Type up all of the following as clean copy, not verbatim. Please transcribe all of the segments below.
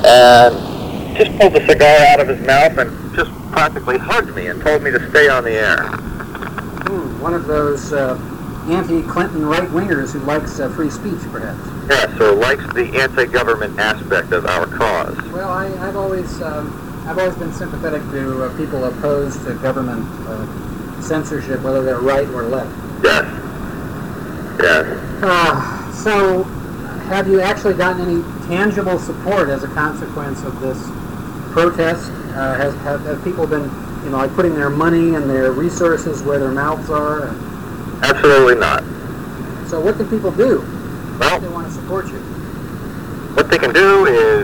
and just pulled the cigar out of his mouth and just practically hugged me and told me to stay on the air. One of those anti-Clinton right-wingers who likes free speech, perhaps. Yes, or likes the anti-government aspect of our cause. Well, I've always been sympathetic to people opposed to government censorship, whether they're right or left. Yes. Yes. So, have you actually gotten any tangible support as a consequence of this protest? Have people been, like putting their money and their resources where their mouths are? Absolutely not. So what can people do Well, if they want to support you? what they can do is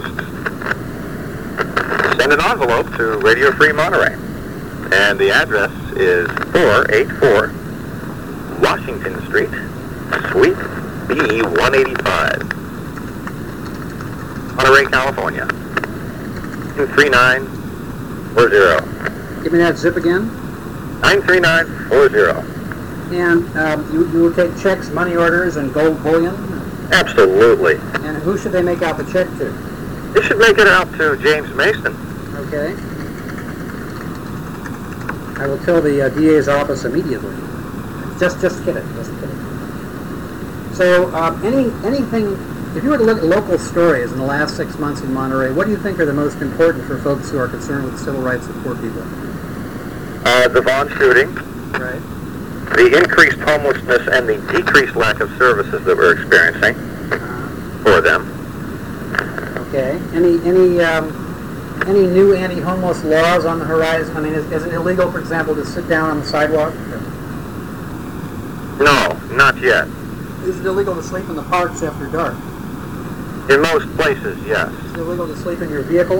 send an envelope to Radio Free Monterey. And the address is 484 Washington Street, Suite B 185, Monterey, California, 93940. Give me that zip again. 93940. And you will take checks, money orders, and gold bullion? Absolutely. And who should they make out the check to? You should make it out to James Mason. Okay. I will tell the DA's office immediately. Just kidding. So, anything, if you were to look at local stories in the last 6 months in Monterey, what do you think are the most important for folks who are concerned with the civil rights of poor people? The Vaughn shooting, Right. the increased homelessness, and the decreased lack of services that we're experiencing for them. Okay. Any new anti-homeless laws on the horizon? I mean, is it illegal, for example, to sit down on the sidewalk? No, not yet. Is it illegal to sleep in the parks after dark? In most places, yes. Is it illegal to sleep in your vehicle?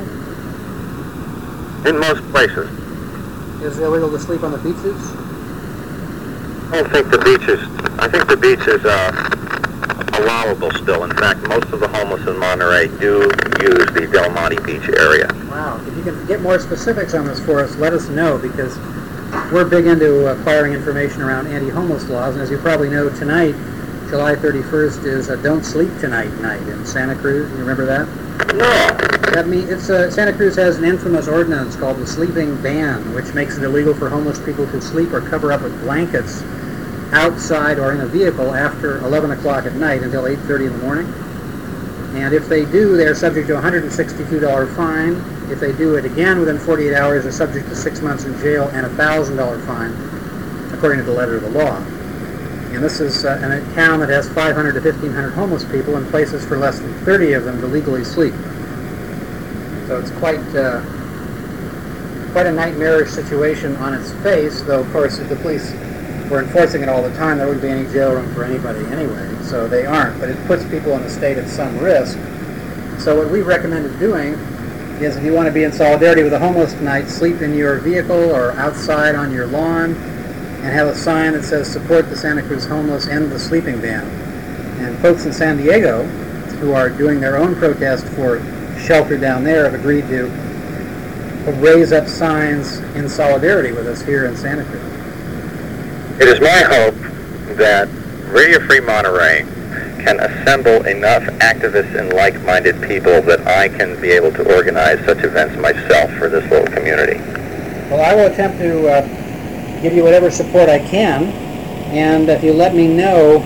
In most places. Is it illegal to sleep on the beaches? I think the beach is allowable still. In fact, most of the homeless in Monterey do use the Del Monte Beach area. Wow. If you can get more specifics on this for us, let us know, because we're big into acquiring information around anti-homeless laws. And as you probably know, tonight, July 31st, is Don't Sleep Tonight night in Santa Cruz. You remember that? No. Santa Cruz has an infamous ordinance called the sleeping ban, which makes it illegal for homeless people to sleep or cover up with blankets outside or in a vehicle after 11 o'clock at night until 8:30 in the morning. And if they do, they're subject to a $162 fine. If they do it again within 48 hours, they're subject to 6 months in jail and a $1,000 fine, according to the letter of the law. And this is a town that has 500 to 1,500 homeless people and places for less than 30 of them to legally sleep. So it's quite a nightmarish situation on its face, though, of course, if the police were enforcing it all the time, there wouldn't be any jail room for anybody anyway, so they aren't. But it puts people in a state of some risk. So what we recommended doing is, if you want to be in solidarity with the homeless tonight, sleep in your vehicle or outside on your lawn, and have a sign that says, "Support the Santa Cruz homeless, end the sleeping ban." And folks in San Diego, who are doing their own protest for shelter down there, have agreed to raise up signs in solidarity with us here in Santa Cruz. It is my hope that Radio Free Monterey can assemble enough activists and like-minded people that I can be able to organize such events myself for this little community. Well, I will attempt to give you whatever support I can, and if you let me know,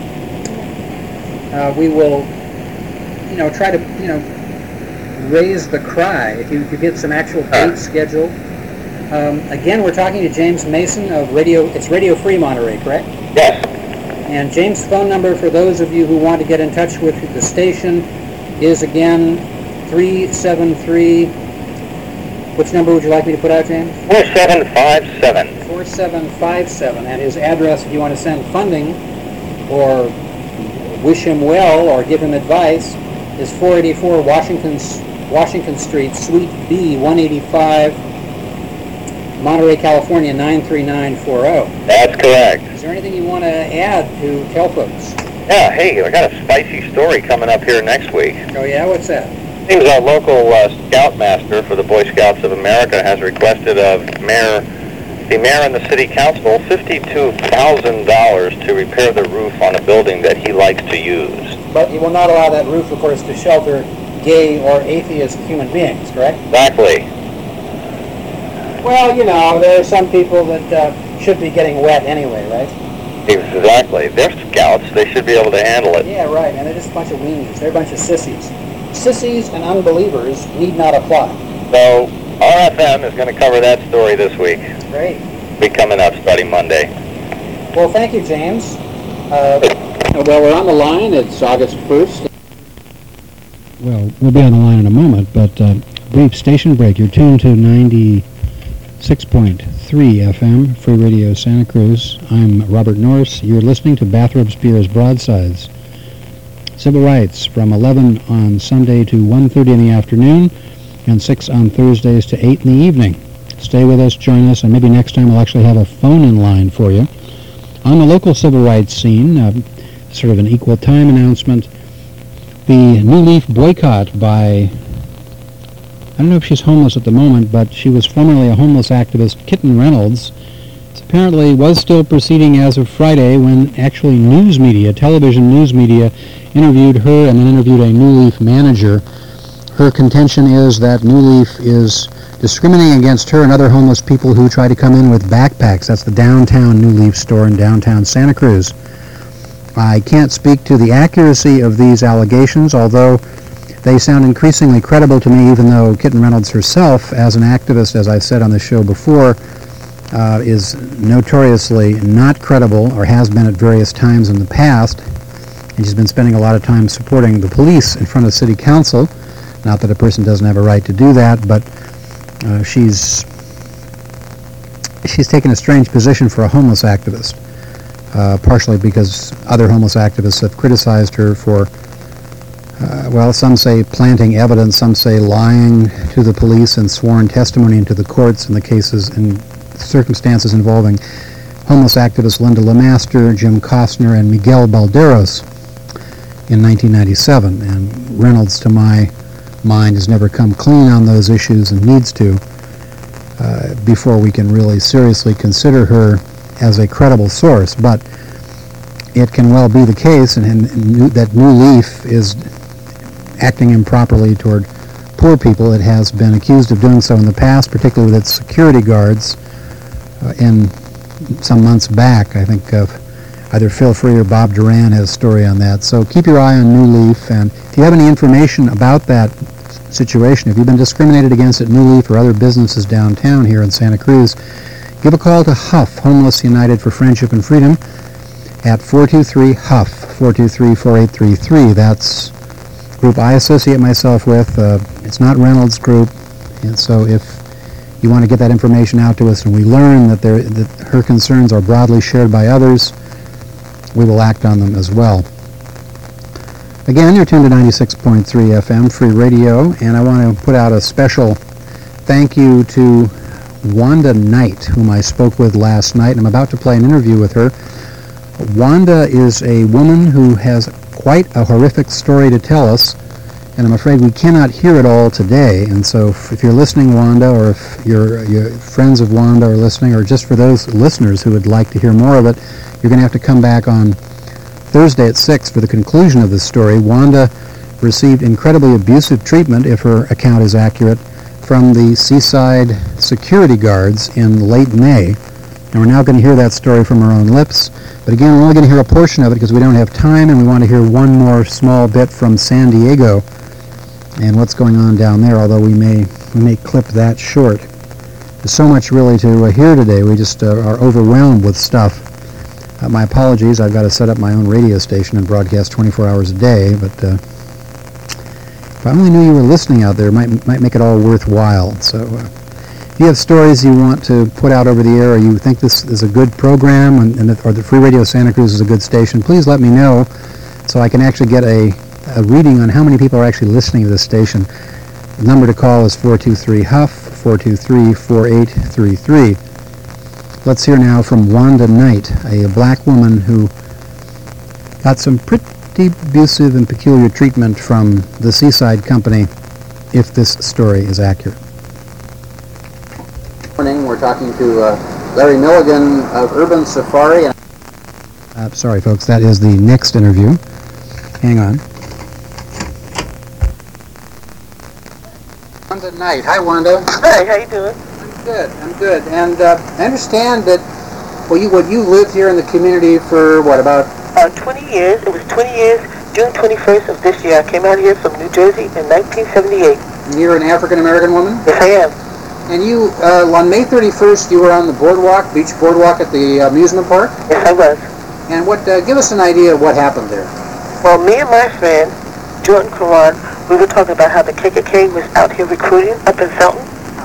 we will, try to, raise the cry. If you get some actual dates scheduled. Again, we're talking to James Mason of it's Radio Free Monterey, correct? Yes. And James' phone number, for those of you who want to get in touch with the station, is again 373. Which number would you like me to put out, James? 4757. 4757. And his address, if you want to send funding or wish him well or give him advice, is 484 Washington Street, Suite B 185, Monterey, California 93940. That's correct. Is there anything you want to add to tell folks? Yeah, hey, I got a spicy story coming up here next week. Oh yeah, what's that? Seems our local scoutmaster for the Boy Scouts of America has requested of the mayor and the city council $52,000 to repair the roof on a building that he likes to use. But he will not allow that roof, of course, to shelter gay or atheist human beings, correct? Exactly. Well, there are some people that should be getting wet anyway, right? Exactly. They're scouts. They should be able to handle it. Yeah, right. And they're just a bunch of weenies. They're a bunch of sissies. Sissies and unbelievers need not apply. So RFM is going to cover that story this week. Great. Be coming up starting Monday. Well, thank you, James. Well, we're on the line. It's August 1st. Well, we'll be on the line in a moment, but brief station break. You're tuned to 96.3 FM, Free Radio Santa Cruz. I'm Robert Norris. You're listening to Bathrop Spears Broadsides. Civil rights from 11 on Sunday to 1:30 in the afternoon and 6 on Thursdays to 8 in the evening. Stay with us, join us, and maybe next time we'll actually have a phone-in line for you. On the local civil rights scene, sort of an equal time announcement, the New Leaf boycott by, I don't know if she's homeless at the moment, but she was formerly a homeless activist, Kitten Reynolds. It apparently was still proceeding as of Friday when actually news media, television news media, interviewed her and then interviewed a New Leaf manager. Her contention is that New Leaf is discriminating against her and other homeless people who try to come in with backpacks. That's the downtown New Leaf store in downtown Santa Cruz. I can't speak to the accuracy of these allegations, although they sound increasingly credible to me, even though Kitten Reynolds herself, as an activist, as I've said on the show before, is notoriously not credible, or has been at various times in the past, and she's been spending a lot of time supporting the police in front of City Council. Not that a person doesn't have a right to do that, but she's taken a strange position for a homeless activist, partially because other homeless activists have criticized her for, some say planting evidence, some say lying to the police and sworn testimony into the courts in the cases and circumstances involving homeless activists Linda LeMaster, Jim Costner, and Miguel Balderos in 1997. And Reynolds, to my mind, has never come clean on those issues and needs to before we can really seriously consider her as a credible source. But it can well be the case and that New Leaf is acting improperly toward poor people. It has been accused of doing so in the past, particularly with its security guards. In some months back, I think either Phil Free or Bob Duran has a story on that. So keep your eye on New Leaf, and if you have any information about that situation, if you've been discriminated against at New Leaf or other businesses downtown here in Santa Cruz, give a call to HUF, Homeless United for Friendship and Freedom, at 423-HUF, 423-4833. That's a group I associate myself with. It's not Reynolds' group, and so if you want to get that information out to us and we learn that her concerns are broadly shared by others, we will act on them as well. Again, you're tuned to 96.3 FM, Free Radio, and I want to put out a special thank you to Wanda Knight, whom I spoke with last night. I'm about to play an interview with her. Wanda is a woman who has quite a horrific story to tell us, and I'm afraid we cannot hear it all today. And so if you're listening, Wanda, or if your friends of Wanda are listening, or just for those listeners who would like to hear more of it, you're going to have to come back on Thursday at 6 for the conclusion of this story. Wanda received incredibly abusive treatment, if her account is accurate, from the Seaside security guards in late May. And we're now going to hear that story from her own lips. But again, we're only going to hear a portion of it because we don't have time, and we want to hear one more small bit from San Diego and what's going on down there, although we may clip that short. There's so much really to hear today. We just are overwhelmed with stuff. My apologies. I've got to set up my own radio station and broadcast 24 hours a day, but if I only knew you were listening out there, it might make it all worthwhile. So if you have stories you want to put out over the air, or you think this is a good program or the Free Radio Santa Cruz is a good station, please let me know so I can actually get a reading on how many people are actually listening to this station. The number to call is 423-HUF, 423-4833. Let's hear now from Wanda Knight, a black woman who got some pretty abusive and peculiar treatment from the Seaside Company, if this story is accurate. Morning, we're talking to Larry Milligan of Urban Safari. Sorry, folks, that is the next interview. Hang on. Wanda Knight. Hi, Wanda. Hi, how you doing? I'm good. And I understand that, well, you lived here in the community for, what, about... 20 years. It was 20 years, June 21st of this year. I came out here from New Jersey in 1978. You're an African-American woman? Yes, I am. And you, on May 31st, you were on the boardwalk, beach boardwalk at the amusement park? Yes, I was. And what, give us an idea of what happened there. Well, me and my friend, Jordan Karan, we were talking about how the KKK was out here recruiting up in Felton.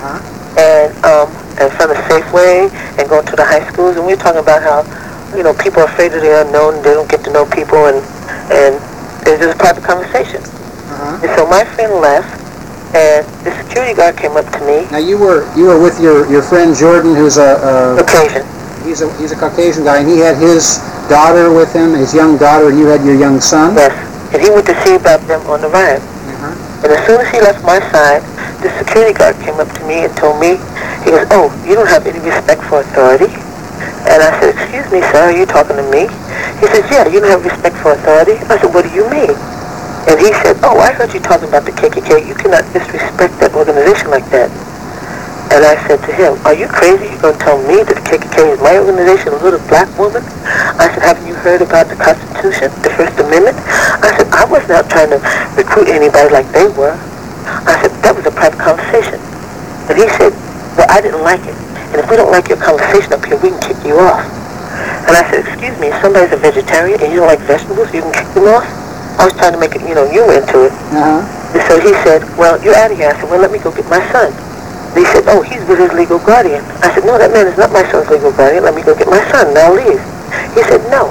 And in front of Safeway and going to the high schools. And we were talking about how, you know, people are afraid of the unknown. They don't get to know people. And it was just a private conversation. And so my friend left. And the security guard came up to me. Now you were with your friend Jordan, who's a Caucasian. He's a Caucasian guy, and he had his daughter with him, his young daughter, and you had your young son. Yes, and he went to see about them on the ride. And as soon as he left my side, the security guard came up to me and told me, he goes, "Oh, you don't have any respect for authority." And I said, "Excuse me, sir, are you talking to me?" He says, "Yeah, you don't have respect for authority." I said, "What do you mean?" And he said, "Oh, I heard you talking about the KKK. You cannot disrespect that organization like that." And I said to him, "Are you crazy? You're going to tell me that the KKK is my organization, a little black woman?" I said, "Haven't you heard about the Constitution, the First Amendment?" I said, "I was not trying to recruit anybody like they were." I said, "That was a private conversation." And he said, "Well, I didn't like it. And if we don't like your conversation up here, we can kick you off." And I said, "Excuse me, if somebody's a vegetarian and you don't like vegetables, you can kick them off?" I was trying to make it, you know, humor into it. And so he said, "Well, you're out of here." I said, "Well, let me go get my son." He said, "Oh, he's with his legal guardian." I said, "No, that man is not my son's legal guardian. Let me go get my son, and I'll leave." He said, "No."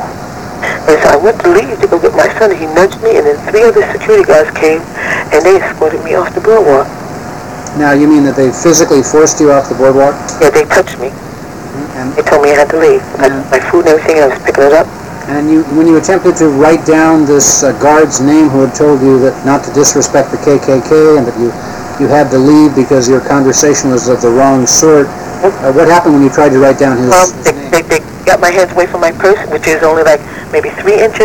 And so I went to leave to go get my son, and he nudged me, and then 3 other security guards came, and they escorted me off the boardwalk. Now, you mean that they physically forced you off the boardwalk? Yeah, they touched me. And, They told me I had to leave. I took my food and everything, and I was picking it up. and when you attempted to write down this guard's name who had told you that not to disrespect the KKK and that you had to leave because your conversation was of the wrong sort, what happened when you tried to write down his name? They got my hands away from my purse, which is only like maybe 3 inches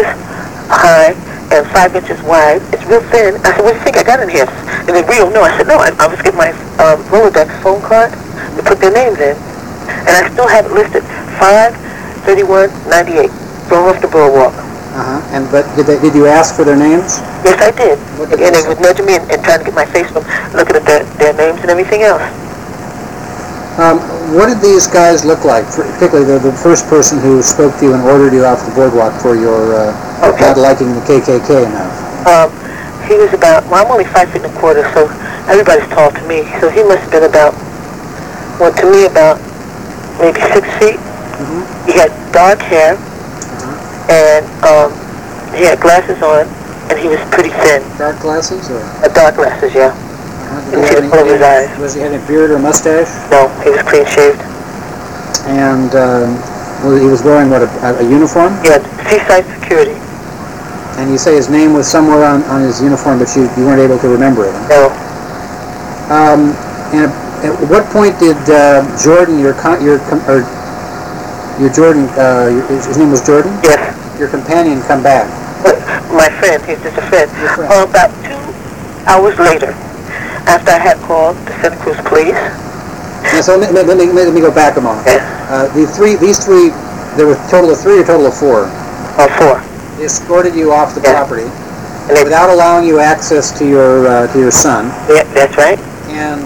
high and 5 inches wide. It's real thin. I said, "What do you think I got in here?" And they real no. I said, "No, I was getting my Rolodex phone card to put their names in." And I still have it listed, 5/31/98, thrown off the boardwalk. But did you ask for their names? Yes, I did. What did And they they would nudge me and trying to get my face from looking at their names and everything else. What did these guys look like? Particularly the first person who spoke to you and ordered you off the boardwalk for your not liking the KKK enough. He was about, well, I'm only 5 feet and a quarter, so everybody's tall to me. So he must have been about, well, to me about maybe 6 feet. He had dark hair, and he had glasses on, and he was pretty thin. Dark glasses? Or? Dark glasses, yeah. Did And he was full of his eyes. Was he had a beard or mustache? No, he was clean shaved. And he was wearing what, a uniform? He had seaside security. And you say his name was somewhere on his uniform, but you weren't able to remember it. Huh? No. And at what point did Jordan, his name was Jordan? Yes. Your companion come back? My friend, he's just a friend. Your friend. About 2 hours later, after I had called the Santa Cruz police. Yeah, so let me go back a moment. Yes. These three, there were a total of 3 or total of 4? 4. They escorted you off the Yeah. property And they, without allowing you access to your son. yeah, that's right. And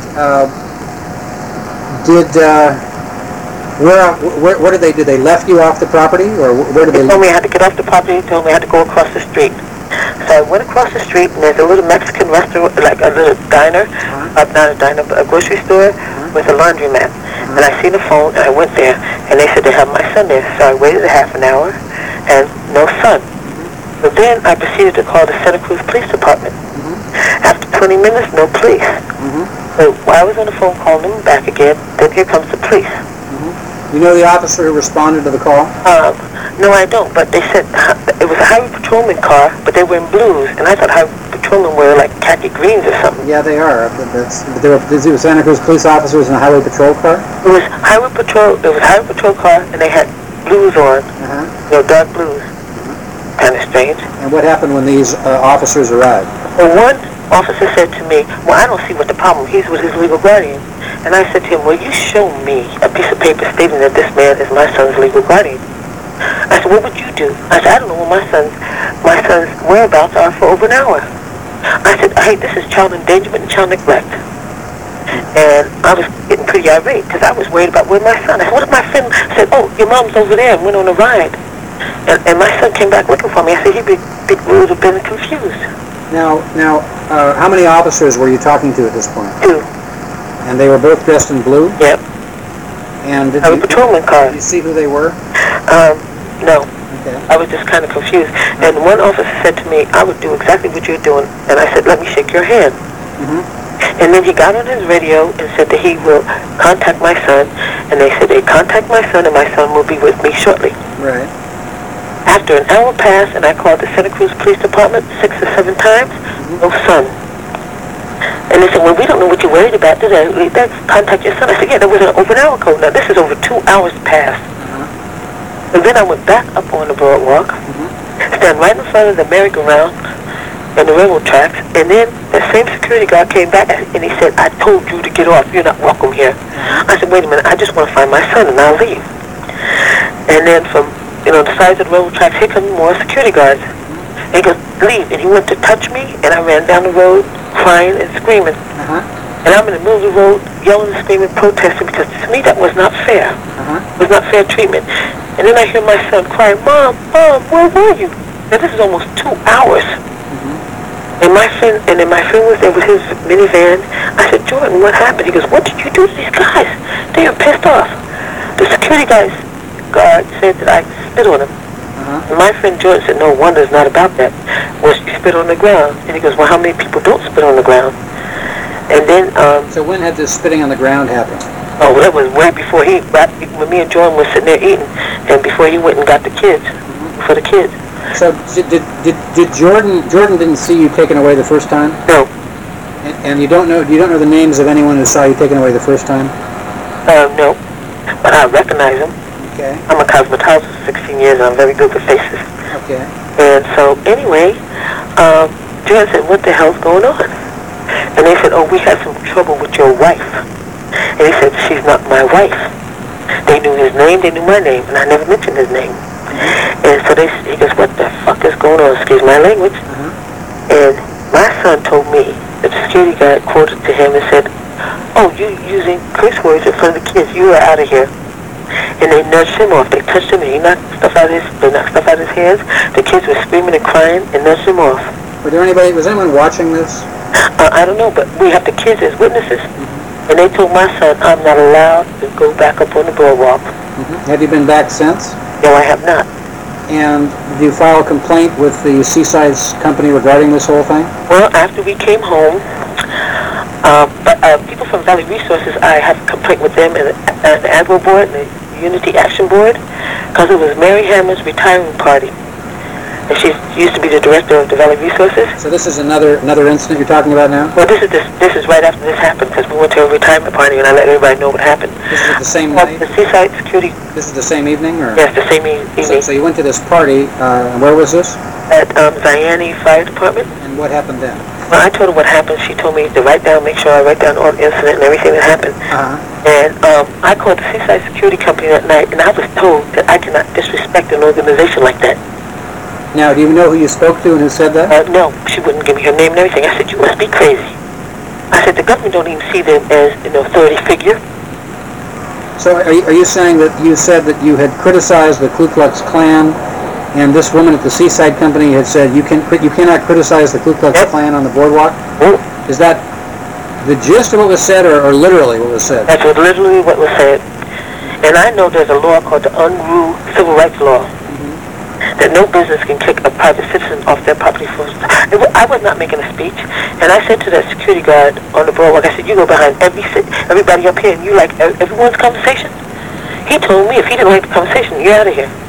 what did they do? They left you off the property, or where did They they? told me I had to get off the property. They told me I had to go across the street. So I went across the street, and there's a little Mexican restaurant, like a little diner, not a diner, but a grocery store with a laundromat. And I seen the phone, and I went there, and they said they have my son there. So I waited a half an hour, and no son. But then I proceeded to call the Santa Cruz Police Department. After 20 minutes, no police. So while I was on the phone calling them back again, then here comes the police. You know the officer who responded to the call? No, I don't, but they said it was a highway patrolman car, but they were in blues, and I thought highway patrolmen were like khaki greens or something. Yeah, they are. But there were Santa Cruz police officers in a highway patrol car? It was highway patrol car, and they had blues on, dark blues. Kind of strange. And what happened when these officers arrived? Well, one officer said to me, well, I don't see what the problem. He's with his legal guardian. And I said to him, well, you show me a piece of paper stating that this man is my son's legal guardian. I said, what would you do? I said, I don't know where my son's whereabouts are for over an hour. I said, hey, this is child endangerment and child neglect. And I was getting pretty irate because I was worried about where my son. I said, what if my friend said, oh, your mom's over there and went on a ride? And my son came back looking for me. I said, he would have been confused. Now, how many officers were you talking to at this point? 2. And they were both dressed in blue? Yep. And did I was a patrolman car. Did you see who they were? No. Okay. I was just kind of confused. And one officer said to me, I would do exactly what you're doing. And I said, let me shake your hand. And then he got on his radio and said that he will contact my son. And they said they contact my son and my son will be with me shortly. Right. After an hour passed and I called the Santa Cruz Police Department 6 or 7 times, no son. And they said, well, we don't know what you're worried about. Let's contact your son. I said, yeah, there was an over an hour code. Now, this is over 2 hours past. And then I went back up on the boardwalk, stand right in front of the merry-go-round and the railroad tracks, and then the same security guard came back and he said, I told you to get off. You're not welcome here. I said, wait a minute, I just want to find my son and I'll leave. And then from, the sides of the railroad tracks, here come more security guards. And he goes, leave. And he went to touch me, and I ran down the road crying and screaming. And I'm in the middle of the road yelling and screaming, protesting, because to me that was not fair. It was not fair treatment. And then I hear my son crying, Mom, where were you? Now this is almost 2 hours. And my friend was there with his minivan. I said, Jordan, what happened? He goes, what did you do to these guys? They are pissed off. The security guard said that I spit on him. And my friend Jordan said, no wonder it's not about that. Well, you spit on the ground. And he goes, well, how many people don't spit on the ground? And then... so when had this spitting on the ground happen? Oh, that was way before when me and Jordan were sitting there eating, and before he went and got the kids, for the kids. So did Jordan didn't see you taken away the first time? No. And you don't know the names of anyone who saw you taken away the first time? No. But I recognize them. Okay. I'm a cosmetologist for 16 years, and I'm very good with faces. Okay. And so, anyway, Jordan said, what the hell's going on? And they said, oh, we had some trouble with your wife. And he said, she's not my wife. They knew his name, they knew my name, and I never mentioned his name. And so he goes, what the fuck is going on? Excuse my language. And my son told me that the security guard quoted to him and said, oh, you using curse words in front of the kids. You are out of here. And they nudged him off. They touched him and he knocked stuff out of his hands. The kids were screaming and crying and nudged him off. Was anyone watching this? I don't know, but we have the kids as witnesses. And they told my son, I'm not allowed to go back up on the boardwalk. Have you been back since? No, I have not. And did you file a complaint with the Seaside Company regarding this whole thing? Well, after we came home, but people from Valley Resources, I have a complaint with them and the Agro Board and the Unity Action Board, because it was Mary Hammer's retiring party. And she used to be the director of the Valley Resources. So this is another incident you're talking about now? Well, this is right after this happened, because we went to a retirement party and I let everybody know what happened. This is the same night? The Seaside Security. This is the same evening, or? Yes, the same evening. So you went to this party, and where was this? At Zayani Fire Department. And what happened then? Well, I told her what happened. She told me to make sure I write down all the incident and everything that happened. And I called the Seaside Security Company that night, and I was told that I cannot disrespect an organization like that. Now, do you know who you spoke to and who said that? No, she wouldn't give me her name and everything. I said, you must be crazy. I said, the government don't even see them as an authority figure. So are you saying that you said that you had criticized the Ku Klux Klan, and this woman at the Seaside Company had said you cannot criticize the Ku Klux Klan on the boardwalk? Is that the gist of what was said, or literally what was said? That's literally what was said. And I know there's a law called the Unruh Civil Rights Law, that no business can kick a private citizen off their property for... I was not making a speech, and I said to that security guard on the boardwalk, I said, you go behind everybody up here, and you like everyone's conversation? He told me if he didn't like the conversation, you're out of here.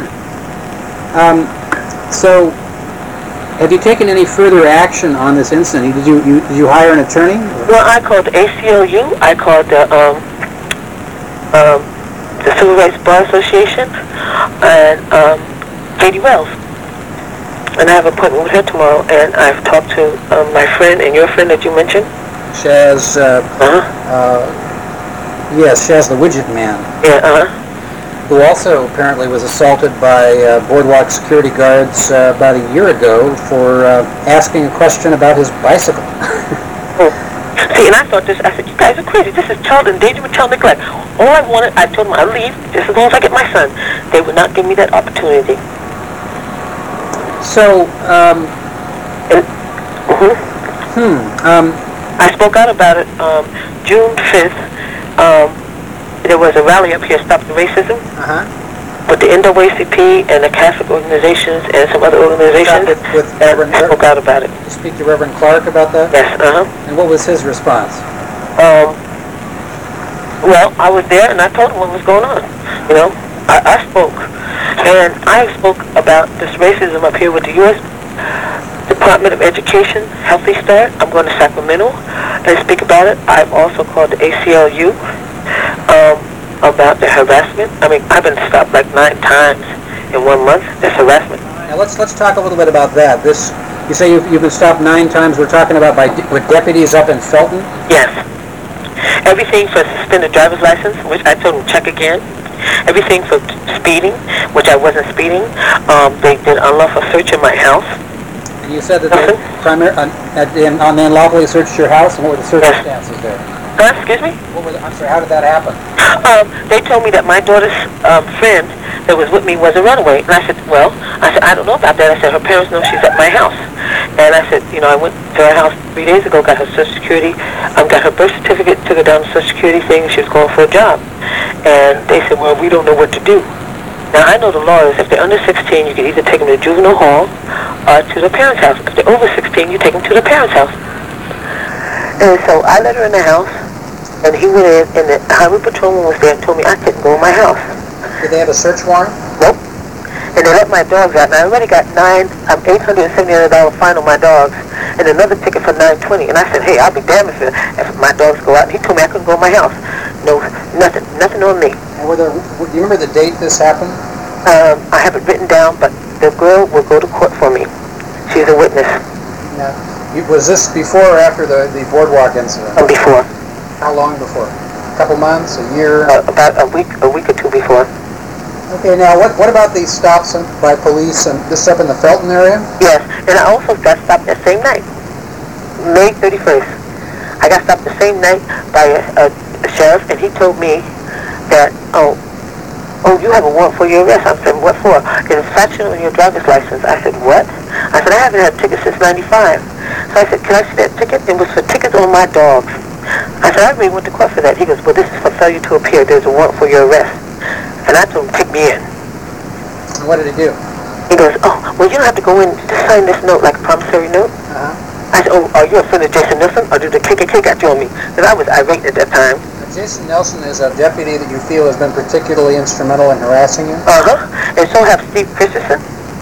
So, have you taken any further action on this incident? Did you hire an attorney? Well, I called the ACLU, I called the Civil Rights Bar Association, and Katie Wells. and I have an appointment with her tomorrow, and I've talked to my friend and your friend that you mentioned. Shaz, yes, Shaz the Widget Man. Yeah, Who also apparently was assaulted by Boardwalk security guards about a year ago for asking a question about his bicycle. See, and I thought this, I said, you guys are crazy. This is child endangerment, child neglect. All I wanted, I told them I'd leave just as long as I get my son. They would not give me that opportunity. So, I spoke out about it June 5th. There was a rally up here, Stop the Racism, with the NAACP and the Catholic organizations and some other organizations. And I spoke out about it. You speak to Reverend Clark about that? Yes, And what was his response? Well, I was there and I told him what was going on. You know, I spoke. And I spoke about this racism up here with the U.S. Department of Education, Healthy Start. I'm going to Sacramento and speak about it. I've also called the ACLU about the harassment. I mean, I've been stopped like 9 times in 1 month. That's harassment. Now let's talk a little bit about that. This, you say you've been stopped 9 times. We're talking about with deputies up in Felton? Yes. Everything for suspended driver's license, which I told them check again. Everything for speeding, which I wasn't speeding. They did unlawful search in my house. And you said that they unlawfully searched your house, and what were the circumstances there? Excuse me? I'm sorry, how did that happen? They told me that my daughter's friend that was with me was a runaway. And I said, I don't know about that. I said, her parents know she's at my house. And I said, you know, I went to her house 3 days ago, got her Social Security, got her birth certificate, took her down to Social Security thing, she was going for a job. And they said, well, we don't know what to do. Now, I know the law is if they're under 16, you can either take them to juvenile hall or to the parents' house. If they're over 16, you take them to the parents' house. And so I let her in the house, and he went in, and the highway patrolman was there and told me I couldn't go in my house. Did they have a search warrant? Nope. And they let my dogs out. Now, I already got $879 fine on my dogs, and another ticket for $920. And I said, hey, I'll be damned if my dogs go out. And he told me I couldn't go in my house. No, nothing on me. And do you remember the date this happened? I have it written down, but the girl will go to court for me. She's a witness. Now, was this before or after the boardwalk incident? Before. How long before? A couple months, a year? About a week or two before. Okay, now what about these stops by police and this up in the Felton area? Yes, and I also got stopped that same night, May 31st. I got stopped the same night by a sheriff, and he told me that, oh, you have a warrant for your arrest. I said, what for? Infraction on your driver's license. I said, what? I said, I haven't had a ticket since 95. So I said, can I see that ticket? It was for tickets on my dogs. I said, I really went to court for that. He goes, well, this is for failure to appear. There's a warrant for your arrest. And I told him, take me in. And what did he do? He goes, oh, well, you don't have to go in. Just sign this note, like a promissory note. I said, oh, are you a friend of Jason Nelson, or did the KKK got you on me? Because I was irate at that time. Jason Nelson is a deputy that you feel has been particularly instrumental in harassing you? And so have Steve Christensen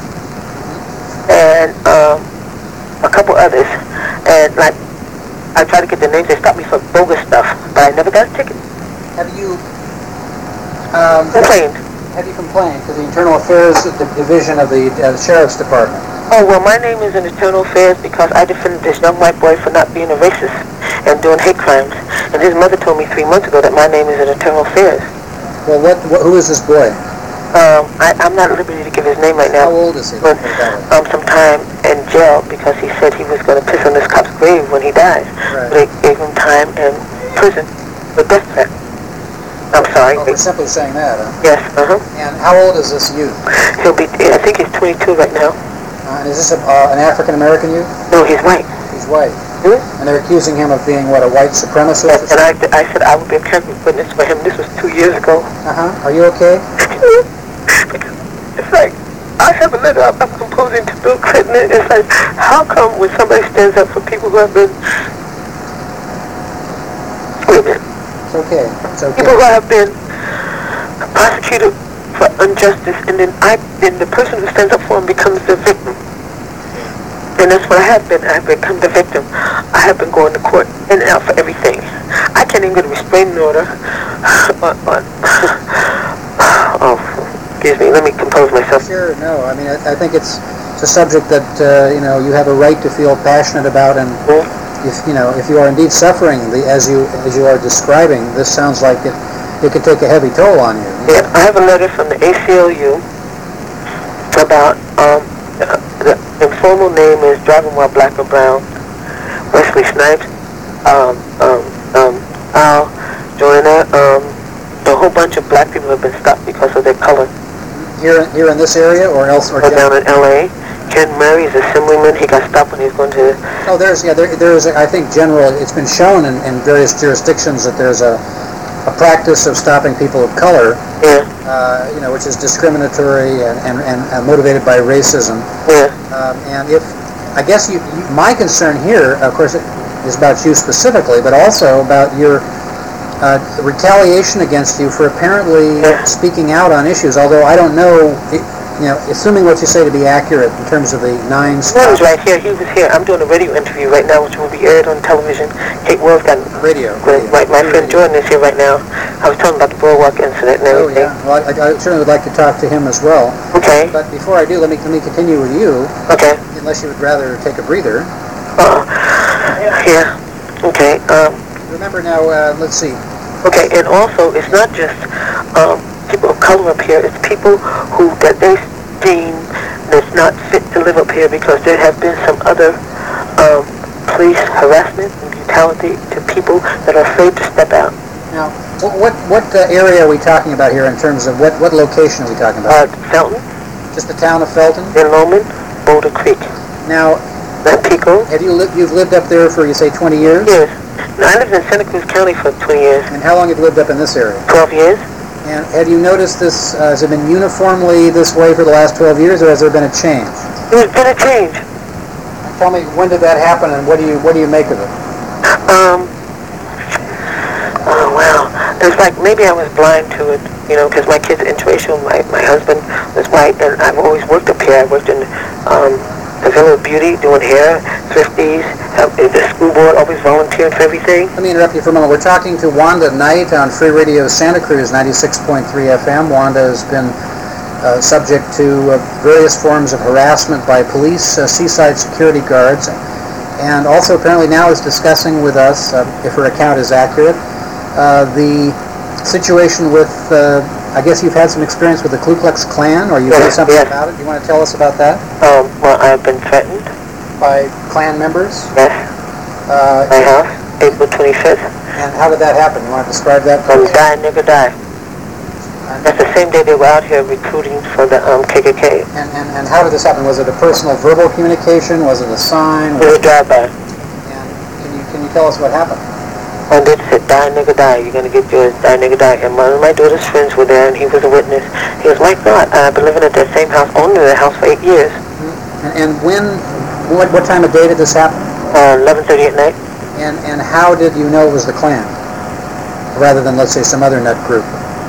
and a couple others. And like, I tried to get the names. They stopped me for bogus stuff, but I never got a ticket. Have you complained? Have you complained to the Internal Affairs Division of the Sheriff's Department? Oh, well, my name is in Internal Affairs because I defended this young white boy for not being a racist and doing hate crimes. And his mother told me 3 months ago that my name is in Internal Affairs. Well, who is this boy? I'm not at liberty to give his name right now. How old is he? But, some time in jail because he said he was going to piss on this cop's grave when he dies. Right. They gave him time in prison with death threat. I'm sorry. Oh, we're simply saying that, huh? Yes, And how old is this youth? He'll be, I think he's 22 right now. And is this an African-American youth? No, he's white. He's white. Hmm? And they're accusing him of being, what, a white supremacist? Yes, and I said I would be a careful witness for him. This was 2 years ago. Are you okay? It's like, I have a letter I'm composing to Bill Clinton. It's like, how come when somebody stands up for people who have been... Wait a minute. It's okay. It's okay. People who have been prosecuted for injustice, and then the person who stands up for them becomes the victim. And that's what I have been. I've become the victim. I have been going to court in and out for everything. I can't even get a restraining order oh, excuse me, let me compose myself. Sure, no. I mean, I think it's a subject that you have a right to feel passionate about, and if you are indeed suffering as you are describing, this sounds like it could take a heavy toll on you. Yeah, I have a letter from the ACLU about the informal name is Driving While Black or Brown. Wesley Snipes, Al, Joanna, a whole bunch of black people have been stopped because of their color. Here in this area, or elsewhere? Down in L.A. Ken Murray is assemblyman. He got stopped when he was going to... Oh, there's I think, it's been shown in various jurisdictions that there's a practice of stopping people of color, which is discriminatory and motivated by racism. Yeah. And I guess my concern here, of course, is about you specifically, but also about your retaliation against you for apparently speaking out on issues, although I don't know, assuming what you say to be accurate in terms of the 9 He was right here. He was here. I'm doing a radio interview right now, which will be aired on television. Kate Wells got radio. My friend Jordan is here right now. I was telling about the Boardwalk incident and everything. Oh, yeah. Well, I certainly would like to talk to him as well. Okay. But before I do, let me continue with you. Okay. Unless you would rather take a breather. Yeah. Okay. Remember now, let's see. Okay, and also, it's not just people of color up here. It's people that they deem that's not fit to live up here because there have been some other police harassment and brutality to people that are afraid to step out. Now, what area are we talking about here in terms of what location are we talking about? Felton. Just the town of Felton? In Lowman, Boulder Creek. Now, Pico. You've lived up there for, you say, 20 years? Yes. No, I lived in Santa Cruz County for 20 years. And how long have you lived up in this area? 12 years. And have you noticed this, has it been uniformly this way for the last 12 years, or has there been a change? There's been a change. Tell me, when did that happen, and what do you make of it? Oh, wow. It's like maybe I was blind to it, because my kid's interracial. My husband was white, and I've always worked up here. I worked in the Villa of Beauty, doing hair, thrifties, the school board, always volunteering for everything. Let me interrupt you for a moment. We're talking to Wanda Knight on Free Radio Santa Cruz, 96.3 FM. Wanda has been subject to various forms of harassment by police, seaside security guards, and also apparently now is discussing with us, if her account is accurate, the situation with, I guess you've had some experience with the Ku Klux Klan, or you know something about it. Do you want to tell us about that? Well, I've been threatened. By Klan members? Yes. My house, April 25th. And how did that happen? You want to describe that? Die, nigga, die. That's the same day they were out here recruiting for the KKK. And how did this happen? Was it a personal verbal communication? Was it a sign? It was a drive-by. And can you tell us what happened? And they said, die, nigga, die. You're going to get yours, die, nigga, die. And one of my daughter's friends were there, and he was a witness. He was, my God, I've been living at that same house, owning that house for 8 years. And what time of day did this happen? 11:30 at night. And how did you know it was the Klan, rather than, let's say, some other nut group?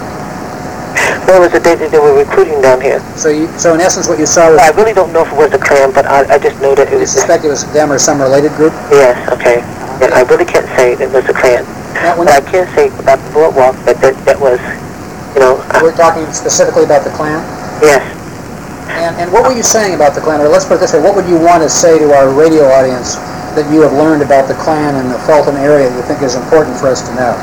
Well, it was the day that they were recruiting down here. So in essence, what you saw was... I really don't know if it was the Klan, but I just know that it was... You suspect it was them or some related group? Yes, okay. Yeah, I really can't say that it was the Klan. But I can say about the Boardwalk that was, We're talking specifically about the Klan? Yes. And what were you saying about the Klan? Or let's put it this way, what would you want to say to our radio audience that you have learned about the Klan in the Felton area that you think is important for us to know?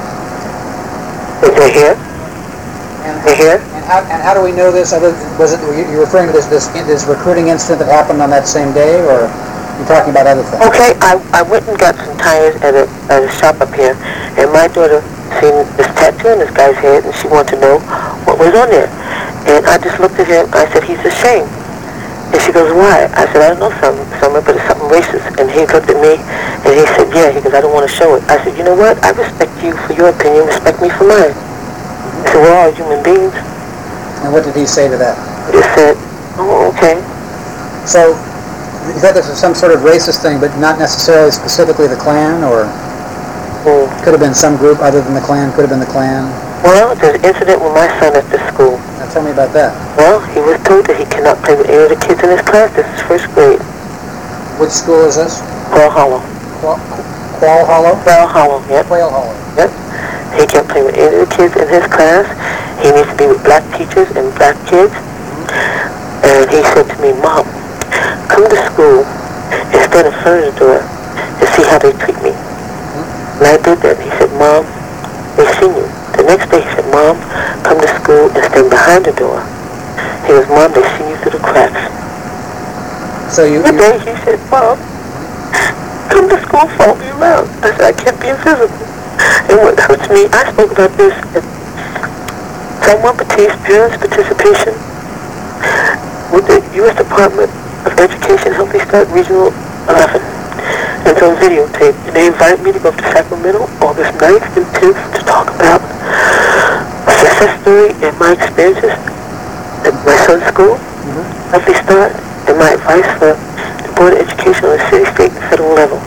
Is it here? They're here? And how do we know this? Was it, were you referring to this recruiting incident that happened on that same day, or you're talking about other things? Okay, I went and got some tires at a shop up here, and my daughter seen this tattoo on this guy's head, and she wanted to know what was on there. And I just looked at him, I said, he's ashamed. And she goes, why? I said, I don't know something, but it's something racist. And he looked at me, and he said, yeah. He goes, I don't want to show it. I said, you know what? I respect you for your opinion, respect me for mine. He said, we're all human beings. And what did he say to that? He said, oh, okay. So, you thought this was some sort of racist thing, but not necessarily specifically the Klan, or could have been some group other than the Klan, could have been the Klan? Well, there's an incident with my son at this school. Now tell me about that. Well, he was told that he cannot play with any of the kids in his class. This is first grade. Which school is this? Quail Hollow. Quail Hollow? Quail Hollow, yep. Quail Hollow. Yep. He can't play with any of the kids in his class. He needs to be with black teachers and black kids. And he said to me, Mom, come to school and stand in front of the door and see how they treat me. And I did that. He said, Mom, they've seen you. The next day he said, Mom, come to school and stand behind the door. He goes, Mom, they've seen you through the cracks. So One day he said, Mom, come to school, follow me around. I said, I can't be invisible. And what hurts me, I spoke about this at San Juan Batiste parents' participation with the U.S. Department of Education Healthy Start Regional 11. It's on videotape. And they invited me to go up to Sacramento August 9th and 10th to talk about a success story and my experiences at my son's school, Healthy Start, and my advice for the Board of Education on the city, state, and federal level.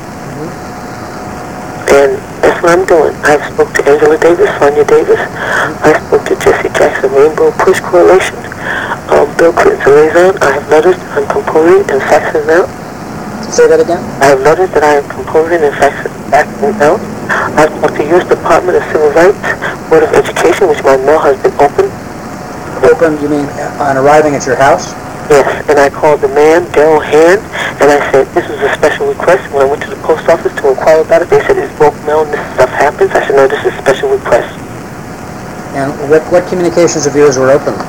And that's what I'm doing. I spoke to Angela Davis, Sonia Davis. I spoke to Jesse Jackson, Rainbow Push Coalition, Bill Clinton's liaison. I have letters I'm composing and faxing out. say that again? I have letters that I am composing and faxing out. I've talked to U.S. Department of Civil Rights, Board of Education, which my mail has been open. Open, you mean on arriving at your house? Yes, and I called the man, Daryl Hand, and I said, this was a special request. When I went to the post office to inquire about it, they said, it's bulk mail and this stuff happens. I said, no, this is a special request. And what communications of yours were open?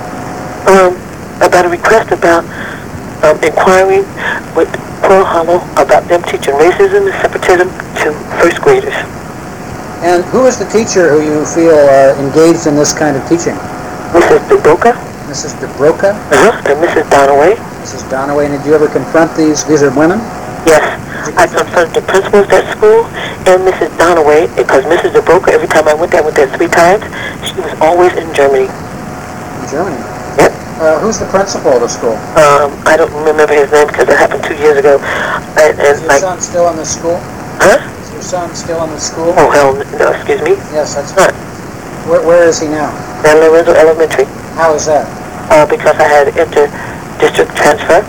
About a request about inquiring with Pearl Hollow about them teaching racism and separatism to first graders. And who is the teacher who you feel engaged in this kind of teaching? Mrs. DeBroca. Mrs. DeBroca? And Mrs. Donaway. Mrs. Donaway. And did you ever confront these are women? Yes. I confronted the principals at school and Mrs. Donaway, because Mrs. DeBroca, every time I went there 3 times, she was always in Germany. In Germany? Yep. Who's the principal of the school? I don't remember his name because it happened 2 years ago. Is your son still in the school? Huh? Is your son still in the school? Oh, hell no, excuse me? Yes, that's right. Where is he now? San Lorenzo Elementary. How is that? Because I had inter-district transfer.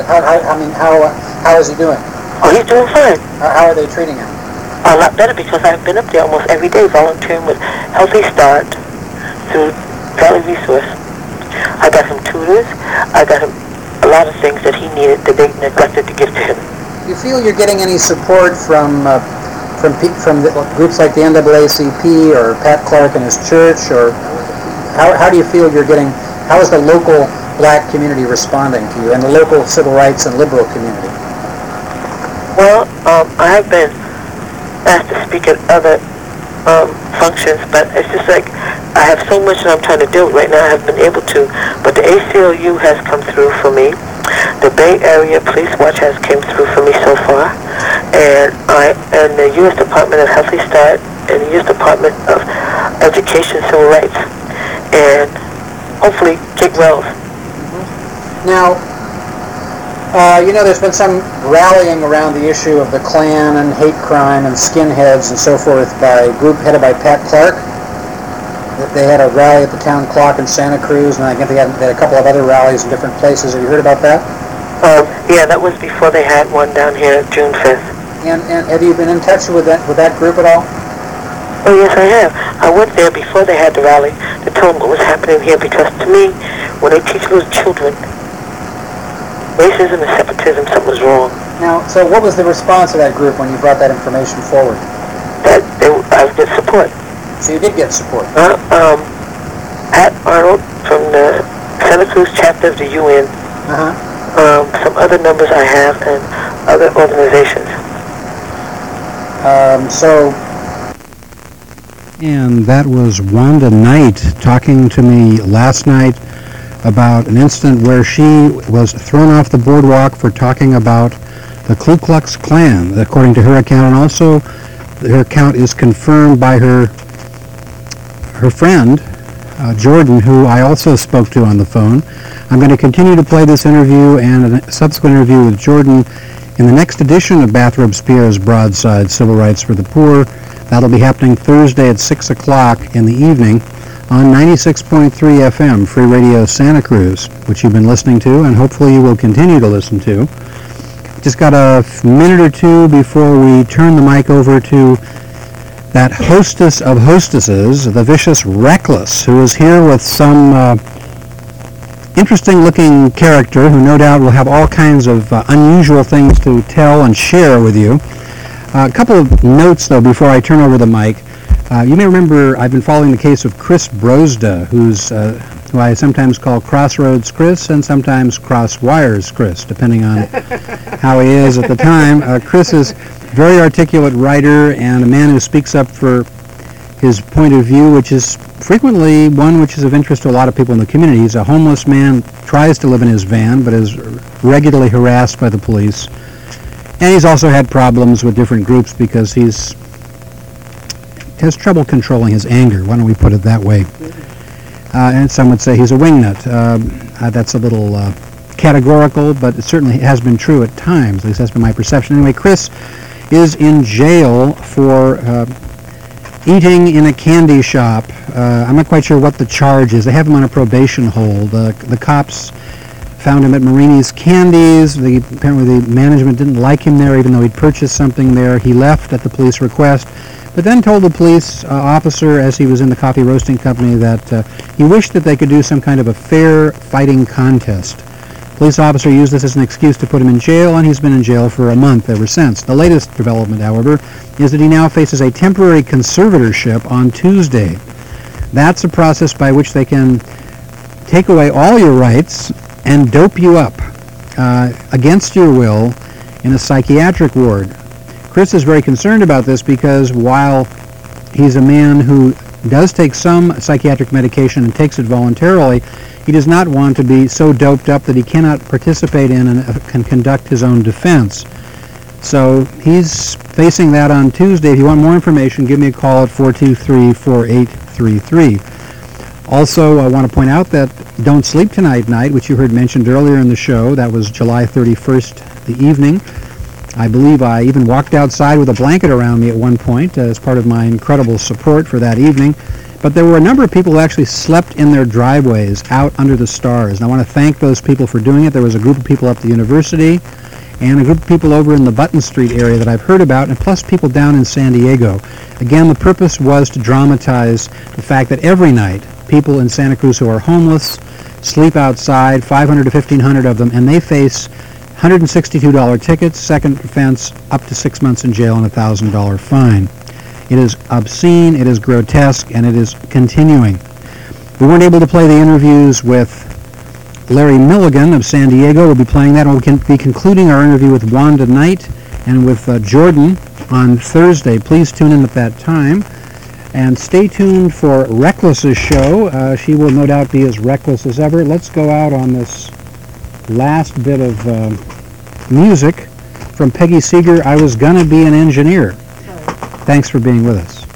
How is he doing? Oh, he's doing fine. How are they treating him? A lot better because I've been up there almost every day volunteering with Healthy Start through Valley Resource. I got him tutors. I got him a lot of things that he needed that they neglected to give to him. Do you feel you're getting any support from groups like the NAACP or Pat Clark and his church, or how do you feel you're getting? How is the local black community responding to you, and the local civil rights and liberal community? Well, I have been asked to speak at other functions, but it's just like I have so much that I'm trying to do right now. I haven't been able to, but the ACLU has come through for me. The Bay Area Police Watch has came through for me so far, and the U.S. Department of Healthy Start and the U.S. Department of Education Civil Rights, and hopefully Jake Wells. Now, there's been some rallying around the issue of the Klan and hate crime and skinheads and so forth by a group headed by Pat Clark. They had a rally at the town clock in Santa Cruz, and I think they had a couple of other rallies in different places. Have you heard about that? Yeah, that was before they had one down here June 5th. And have you been in touch with that group at all? Oh, yes, I have. I went there before they had the rally to tell them what was happening here, because to me, when they teach little children racism and separatism, something was wrong. Now, so what was the response of that group when you brought that information forward? That I would get support. So you did get support? Pat Arnold from the Santa Cruz chapter of the UN. Some other numbers I have, and other organizations. And that was Wanda Knight talking to me last night about an incident where she was thrown off the boardwalk for talking about the Ku Klux Klan, according to her account, and also her account is confirmed by her friend, Jordan, who I also spoke to on the phone. I'm going to continue to play this interview and a subsequent interview with Jordan in the next edition of Bathrop Spier's Broadside Civil Rights for the Poor. That'll be happening Thursday at 6 o'clock in the evening on 96.3 FM, Free Radio Santa Cruz, which you've been listening to, and hopefully you will continue to listen to. Just got a minute or two before we turn the mic over to that hostess of hostesses, the Vicious Reckless, who is here with some interesting-looking character who no doubt will have all kinds of unusual things to tell and share with you. A couple of notes, though, before I turn over the mic. You may remember I've been following the case of Chris Brozda, who I sometimes call Crossroads Chris and sometimes Crosswires Chris, depending on how he is at the time. Chris is a very articulate writer and a man who speaks up for his point of view, which is frequently one which is of interest to a lot of people in the community. He's a homeless man, tries to live in his van, but is regularly harassed by the police. And he's also had problems with different groups because he has trouble controlling his anger. Why don't we put it that way? And some would say he's a wingnut. That's a little categorical, but it certainly has been true at times. At least that's been my perception. Anyway, Chris is in jail for eating in a candy shop. I'm not quite sure what the charge is. They have him on a probation hold. The cops found him at Marini's Candies. Apparently the management didn't like him there, even though he'd purchased something there. He left at the police request, but then told the police officer as he was in the coffee roasting company that he wished that they could do some kind of a fair fighting contest. Police officer used this as an excuse to put him in jail, and he's been in jail for a month ever since. The latest development, however, is that he now faces a temporary conservatorship on Tuesday. That's a process by which they can take away all your rights and dope you up against your will in a psychiatric ward. Chris is very concerned about this because while he's a man who does take some psychiatric medication and takes it voluntarily, he does not want to be so doped up that he cannot participate in and can conduct his own defense. So he's facing that on Tuesday. If you want more information, give me a call at 423-4833. Also, I want to point out that Don't Sleep Tonight night, which you heard mentioned earlier in the show, that was July 31st, the evening. I believe I even walked outside with a blanket around me at one point as part of my incredible support for that evening. But there were a number of people who actually slept in their driveways out under the stars. And I want to thank those people for doing it. There was a group of people up at the university and a group of people over in the Button Street area that I've heard about, and plus people down in San Diego. Again, the purpose was to dramatize the fact that every night people in Santa Cruz who are homeless sleep outside, 500 to 1,500 of them, and they face $162 tickets, second offense, up to 6 months in jail and a $1,000 fine. It is obscene, it is grotesque, and it is continuing. We weren't able to play the interviews with Larry Milligan of San Diego. We'll be playing that, and we'll be concluding our interview with Wanda Knight and with Jordan on Thursday. Please tune in at that time. And stay tuned for Reckless's show. She will no doubt be as reckless as ever. Let's go out on this last bit of music from Peggy Seeger, I Was Gonna Be an Engineer. Thanks for being with us.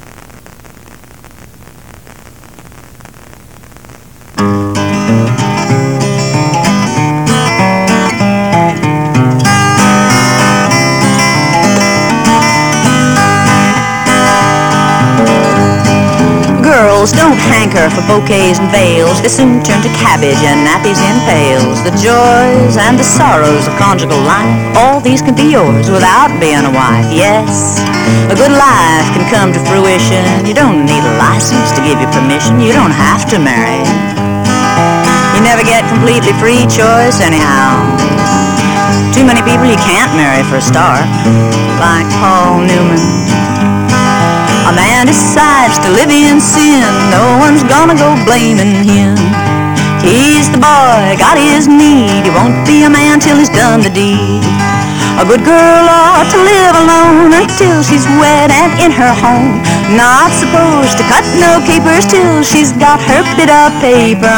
Girls don't hanker for bouquets and veils. They soon turn to cabbage and nappies in pails. The joys and the sorrows of conjugal life, all these can be yours without being a wife. Yes, a good life can come to fruition. You don't need a license to give you permission. You don't have to marry. You never get completely free choice anyhow. Too many people you can't marry for a start, like Paul Newman. A man decides to live in sin, no one's gonna go blaming him. He's the boy, got his need, he won't be a man till he's done the deed. A good girl ought to live alone until she's wed and in her home. Not supposed to cut no capers till she's got her bit of paper.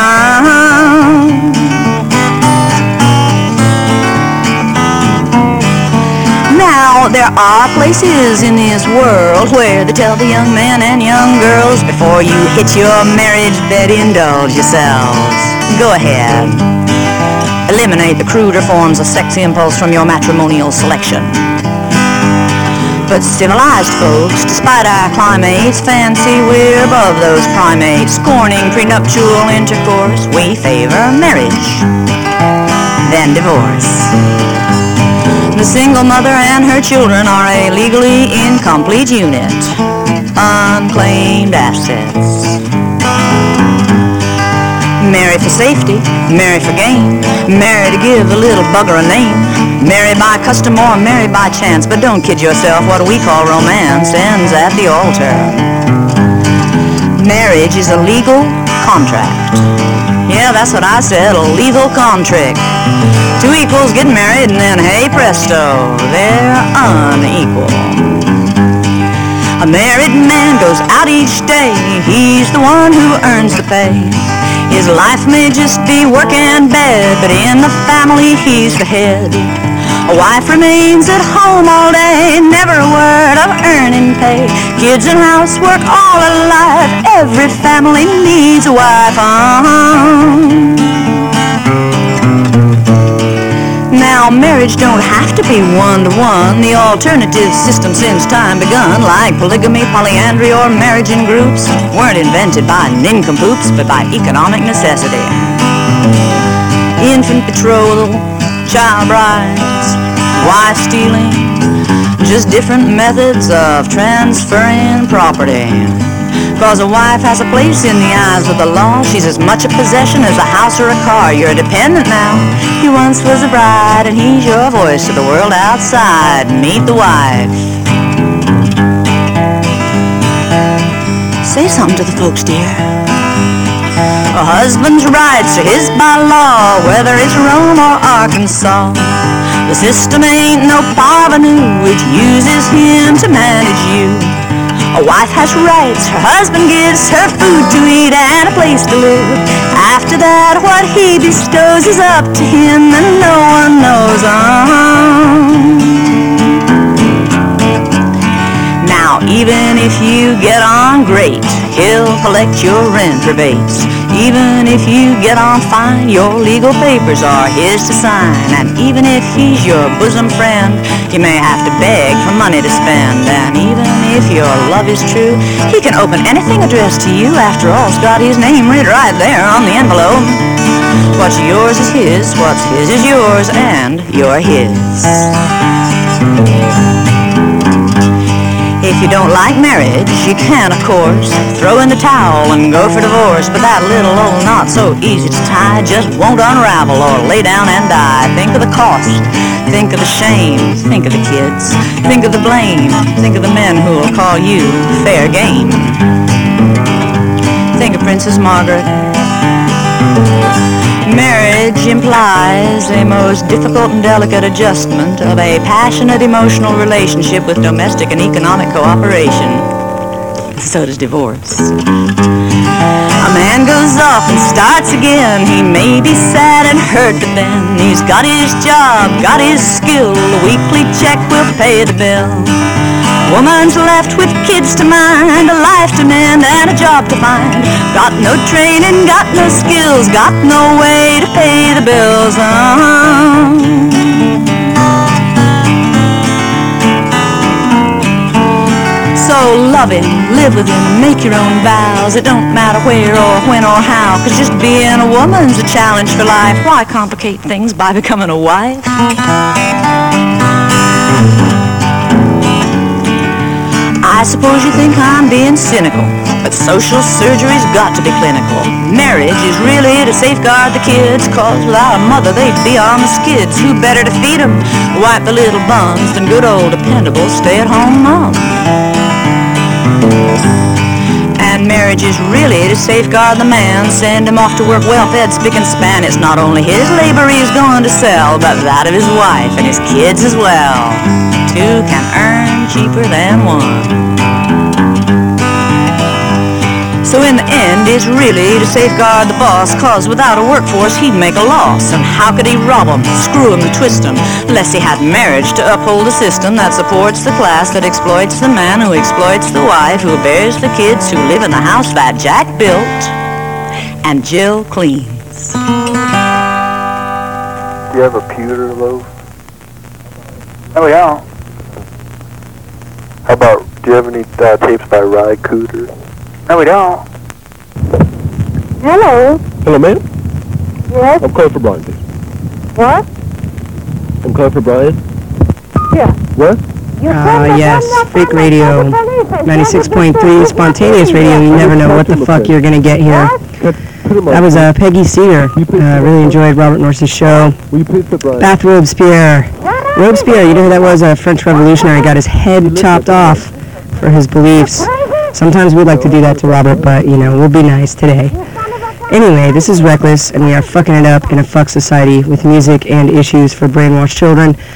Now, there are places in this world where they tell the young men and young girls, before you hit your marriage bed, indulge yourselves. Go ahead. Eliminate the cruder forms of sex impulse from your matrimonial selection. But civilized folks, despite our climates, fancy we're above those primates. Scorning prenuptial intercourse, we favor marriage, then divorce. The single mother and her children are a legally incomplete unit, unclaimed assets. Marry for safety, marry for gain, marry to give the little bugger a name. Marry by custom or marry by chance, but don't kid yourself, what we call romance ends at the altar. Marriage is a legal contract. Yeah, that's what I said, a legal contract. Two equals get married and then, hey presto, they're unequal. A married man goes out each day, he's the one who earns the pay. His life may just be work and bed, but in the family he's the head. A wife remains at home all day, never a word of earning pay. Kids and housework all alive, every family needs a wife. Now, marriage don't have to be one-to-one. The alternative system since time begun, like polygamy, polyandry, or marriage in groups, weren't invented by nincompoops, but by economic necessity. Infant betrothal, child brides, wife stealing, just different methods of transferring property. Cause a wife has a place in the eyes of the law. She's as much a possession as a house or a car. You're a dependent now. You once was a bride, and he's your voice to the world outside. Meet the wife. Say something to the folks, dear. A husband's rights are his by law, whether it's Rome or Arkansas. The system ain't no parvenu, it uses him to manage you. A wife has rights, her husband gives her food to eat and a place to live. After that, what he bestows is up to him and no one knows. Now, even if you get on great, he'll collect your rent rebates. Even if you get on fine, your legal papers are his to sign. And even if he's your bosom friend, you may have to beg for money to spend. And even if your love is true, he can open anything addressed to you. After all, it's got his name written right there on the envelope. What's yours is his, what's his is yours, and you're his. If you don't like marriage, you can, of course, throw in the towel and go for divorce. But that little old knot so easy to tie just won't unravel or lay down and die. Think of the cost, think of the shame, think of the kids, think of the blame, think of the men who'll call you fair game. Think of Princess Margaret. Marriage implies a most difficult and delicate adjustment of a passionate emotional relationship with domestic and economic cooperation. So does divorce. A man goes off and starts again. He may be sad and hurt, but then he's got his job, got his skill. The weekly check will pay the bill. Woman's left with kids to mind, a life to mend, and a job to find. Got no training, got no skills, got no way to pay the bills. So love him, live with him, make your own vows. It don't matter where or when or how, 'cause just being a woman's a challenge for life. Why complicate things by becoming a wife? I suppose you think I'm being cynical, but social surgery's got to be clinical. Marriage is really to safeguard the kids, 'cause without a mother they'd be on the skids. Who better to feed them, wipe the little bums, than good old dependable stay-at-home mom? And marriage is really to safeguard the man, send him off to work well-fed, spick and span. It's not only his labor he's going to sell, but that of his wife and his kids as well. Two can earn cheaper than one. So in the end, it's really to safeguard the boss, 'cause without a workforce, he'd make a loss. And how could he rob him, screw him, and twist him, unless he had marriage to uphold a system that supports the class that exploits the man, who exploits the wife, who bears the kids, who live in the house that Jack built and Jill cleans. Do you have a pewter loaf? Oh, yeah. How about, do you have any tapes by Ry Cooder? No, we don't. Hello. Hello, ma'am. Yes. I'm calling for Brian, please. What? I'm calling for Brian. Yeah. What? Yes. Fake radio. 96.3 spontaneous radio. You never know what the fuck you're gonna get here. That was Peggy Cedar. Really enjoyed Robert Morse's show. Will you please put Brian? Bath Robespierre. Robespierre, you know who that was? A French revolutionary. Got his head chopped off for his beliefs. Sometimes we'd like to do that to Robert, but, you know, we'll be nice today. Anyway, this is Reckless, and we are fucking it up in a fuck society with music and issues for brainwashed children.